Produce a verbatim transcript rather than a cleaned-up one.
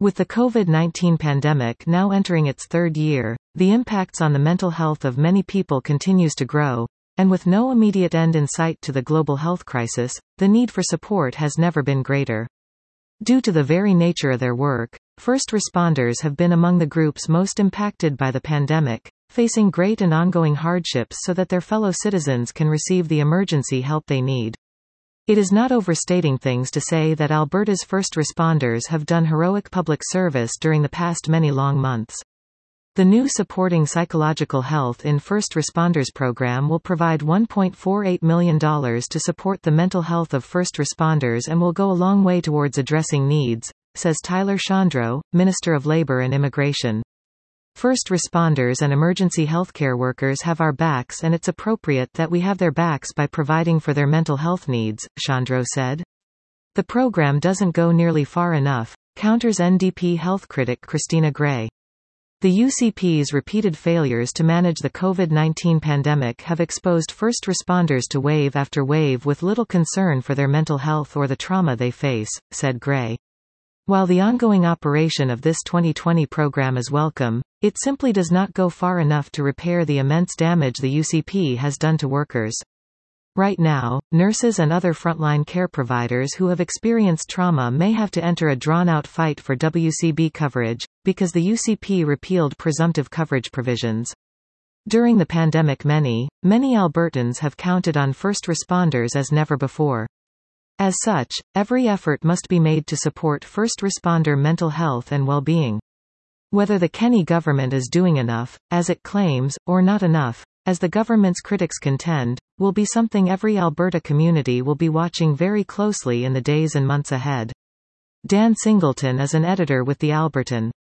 With the COVID nineteen pandemic now entering its third year, the impacts on the mental health of many people continues to grow, and with no immediate end in sight to the global health crisis, the need for support has never been greater. Due to the very nature of their work, first responders have been among the groups most impacted by the pandemic, facing great and ongoing hardships so that their fellow citizens can receive the emergency help they need. It is not overstating things to say that Alberta's first responders have done heroic public service during the past many long months. The new Supporting Psychological Health in First Responders program will provide one point four eight million dollars to support the mental health of first responders and will go a long way towards addressing needs, says Tyler Shandro, Minister of Labour and Immigration. First responders and emergency healthcare workers have our backs, and it's appropriate that we have their backs by providing for their mental health needs, Shandro said. The program doesn't go nearly far enough, counters N D P health critic Christina Gray. The U C P's repeated failures to manage the COVID nineteen pandemic have exposed first responders to wave after wave with little concern for their mental health or the trauma they face, said Gray. While the ongoing operation of this twenty twenty program is welcome, it simply does not go far enough to repair the immense damage the U C P has done to workers. Right now, nurses and other frontline care providers who have experienced trauma may have to enter a drawn-out fight for W C B coverage, because the U C P repealed presumptive coverage provisions. During the pandemic many, many Albertans have counted on first responders as never before. As such, every effort must be made to support first responder mental health and well-being. Whether the Kenney government is doing enough, as it claims, or not enough, as the government's critics contend, will be something every Alberta community will be watching very closely in the days and months ahead. Dan Singleton is an editor with The Albertan.